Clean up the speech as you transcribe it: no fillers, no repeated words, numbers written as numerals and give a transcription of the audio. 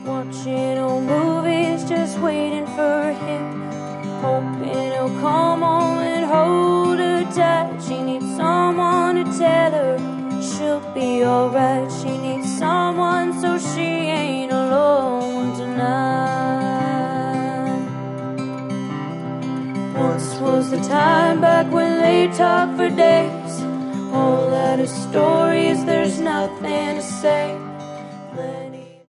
watching old movies, just waiting for him, hoping he'll come home and hold her tight. She needs someone to tell her she'll be alright. She needs someone so she ain't alone tonight. Once was the time back when they talked for days, all out of stories, there's nothing to say.